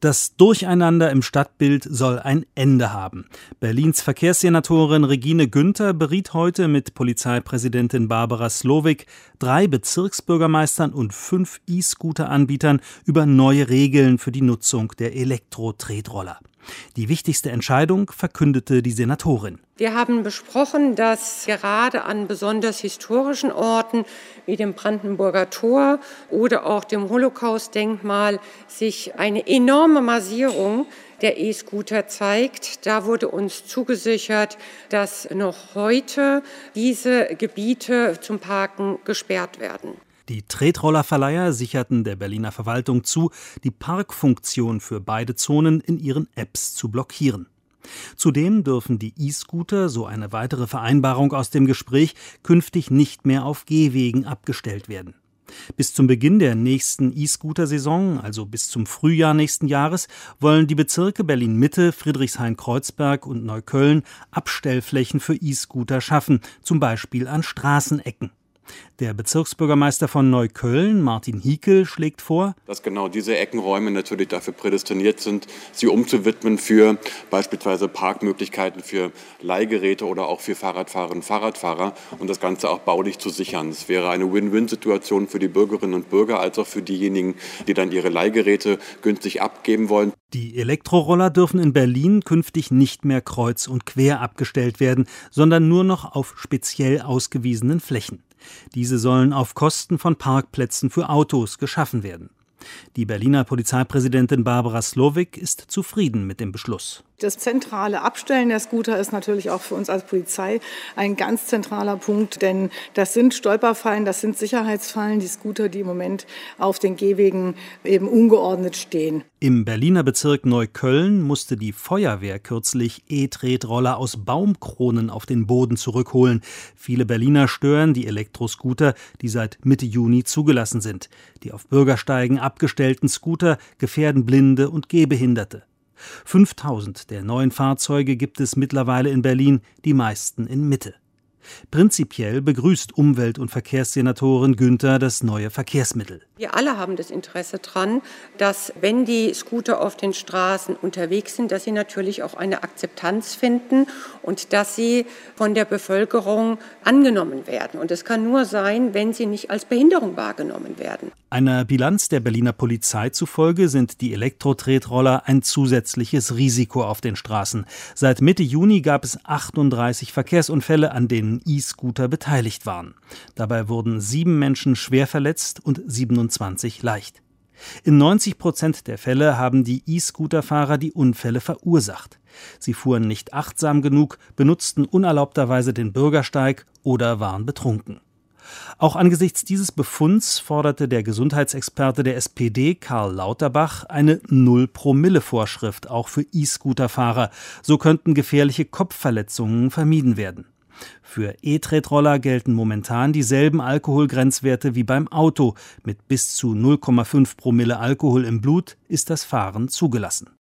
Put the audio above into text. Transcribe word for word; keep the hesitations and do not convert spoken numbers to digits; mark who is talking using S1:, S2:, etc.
S1: Das Durcheinander im Stadtbild soll ein Ende haben. Berlins Verkehrssenatorin Regine Günther beriet heute mit Polizeipräsidentin Barbara Slowik, drei Bezirksbürgermeistern und fünf E-Scooter-Anbietern über neue Regeln für die Nutzung der Elektro-Tretroller. Die wichtigste Entscheidung verkündete die Senatorin.
S2: Wir haben besprochen, dass gerade an besonders historischen Orten wie dem Brandenburger Tor oder auch dem Holocaust-Denkmal sich eine enorme Massierung der E-Scooter zeigt. Da wurde uns zugesichert, dass noch heute diese Gebiete zum Parken gesperrt werden.
S1: Die Tretrollerverleiher sicherten der Berliner Verwaltung zu, die Parkfunktion für beide Zonen in ihren Apps zu blockieren. Zudem dürfen die E-Scooter, so eine weitere Vereinbarung aus dem Gespräch, künftig nicht mehr auf Gehwegen abgestellt werden. Bis zum Beginn der nächsten E-Scooter-Saison, also bis zum Frühjahr nächsten Jahres, wollen die Bezirke Berlin-Mitte, Friedrichshain-Kreuzberg und Neukölln Abstellflächen für E-Scooter schaffen, zum Beispiel an Straßenecken. Der Bezirksbürgermeister von Neukölln, Martin Hiekel, schlägt vor,
S3: dass genau diese Eckenräume natürlich dafür prädestiniert sind, sie umzuwidmen für beispielsweise Parkmöglichkeiten für Leihgeräte oder auch für Fahrradfahrerinnen und Fahrradfahrer und das Ganze auch baulich zu sichern. Es wäre eine Win-Win-Situation für die Bürgerinnen und Bürger als auch für diejenigen, die dann ihre Leihgeräte günstig abgeben wollen.
S1: Die Elektroroller dürfen in Berlin künftig nicht mehr kreuz und quer abgestellt werden, sondern nur noch auf speziell ausgewiesenen Flächen. Diese sollen auf Kosten von Parkplätzen für Autos geschaffen werden. Die Berliner Polizeipräsidentin Barbara Slowik ist zufrieden mit dem Beschluss.
S4: Das zentrale Abstellen der Scooter ist natürlich auch für uns als Polizei ein ganz zentraler Punkt, denn das sind Stolperfallen, das sind Sicherheitsfallen, die Scooter, die im Moment auf den Gehwegen eben ungeordnet stehen.
S1: Im Berliner Bezirk Neukölln musste die Feuerwehr kürzlich E-Tretroller aus Baumkronen auf den Boden zurückholen. Viele Berliner stören die Elektroscooter, die seit Mitte Juni zugelassen sind. Die auf Bürgersteigen abgestellten Scooter gefährden Blinde und Gehbehinderte. fünftausend der neuen Fahrzeuge gibt es mittlerweile in Berlin, die meisten in Mitte. Prinzipiell begrüßt Umwelt- und Verkehrssenatorin Günther das neue Verkehrsmittel.
S2: Wir alle haben das Interesse daran, dass, wenn die Scooter auf den Straßen unterwegs sind, dass sie natürlich auch eine Akzeptanz finden und dass sie von der Bevölkerung angenommen werden. Und es kann nur sein, wenn sie nicht als Behinderung wahrgenommen werden.
S1: Einer Bilanz der Berliner Polizei zufolge sind die Elektro-Tretroller ein zusätzliches Risiko auf den Straßen. Seit Mitte Juni gab es achtunddreißig Verkehrsunfälle, an denen E-Scooter beteiligt waren. Dabei wurden sieben Menschen schwer verletzt und siebenundzwanzig leicht. In neunzig Prozent der Fälle haben die E-Scooter-Fahrer die Unfälle verursacht. Sie fuhren nicht achtsam genug, benutzten unerlaubterweise den Bürgersteig oder waren betrunken. Auch angesichts dieses Befunds forderte der Gesundheitsexperte der S P D, Karl Lauterbach, eine Null-Promille-Vorschrift auch für E-Scooter-Fahrer. So könnten gefährliche Kopfverletzungen vermieden werden. Für E-Tretroller gelten momentan dieselben Alkoholgrenzwerte wie beim Auto. Mit bis zu null Komma fünf Promille Alkohol im Blut ist das Fahren zugelassen.